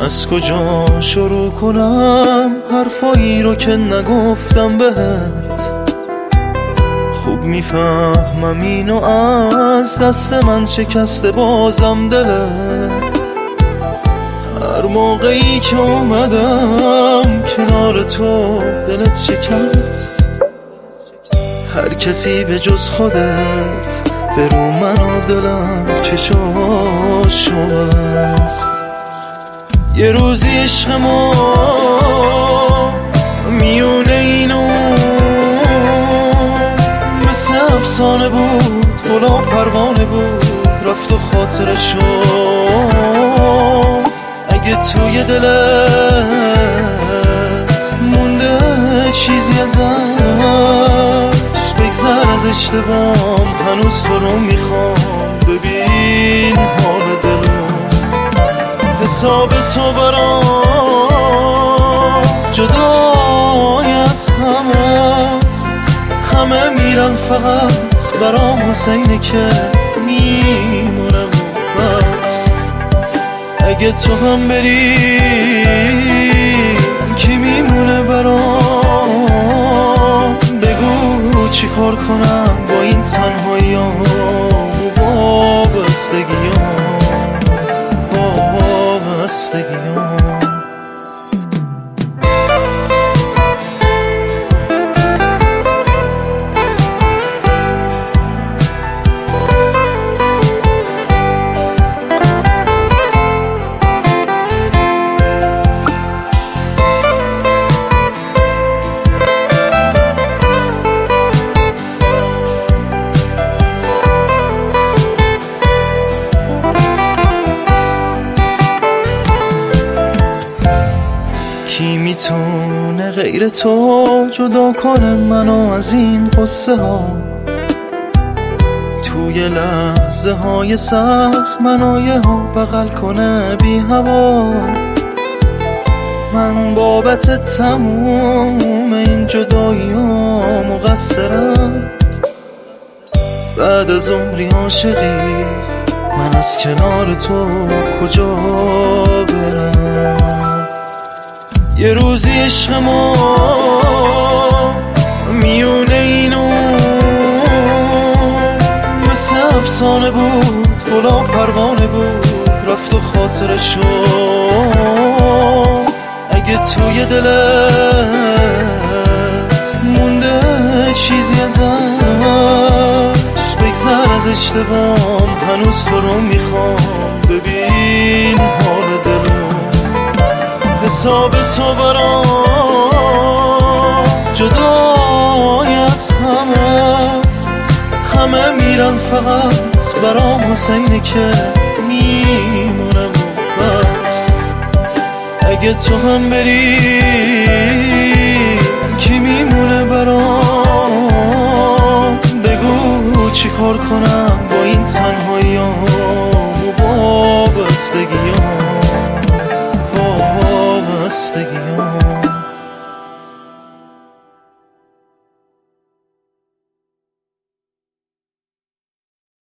از کجا شروع کنم حرفایی رو که نگفتم بهت؟ خوب میفهمم اینو از دست من شکسته بازم دلت. هر موقعی که اومدم کنار تو دلت شکست. هر کسی به جز خودت به رو من و دلم چشاش بست. یه روزی عشق ما میونه اینو مثل افسانه بود، گلا پروانه بود رفت و خاطر شد. اگه توی دلت مونده چیزی ازش بگذر از اشتباهم، هنوز تو رو میخوام. ببین حال دلم، حساب تو برام جدای از همست. همه میرن فقط برام حسینه که میمونه بس. اگه تو هم بری کی میمونه برام؟ بگو چی کار کنم با این تنهاییام و وابستگیام. کی میتونه غیر تو جدا کنه منو از این قصه ها؟ توی لحظه های سخت منو یه ها بغل کنه بی هوا. من بابت تموم این جدایی ها مقصرم. بعد از عمری عاشقی من از کنار تو کجا برم؟ یه روزی عشق ما میونه اینو مثل افسانه بود، گلا پروانه بود رفت و خاطر شد. اگه توی دلت مونده چیزی ازش بگذر از اشتباهم، هنوز تو رو میخوام. ببین حال دلم، حساب تو برام جدای از همست. همه میرن فقط برام حسینه که میمونم بس. اگه تو هم بری کی میمونه برام؟ بگو چی کار کنم با این تنهایی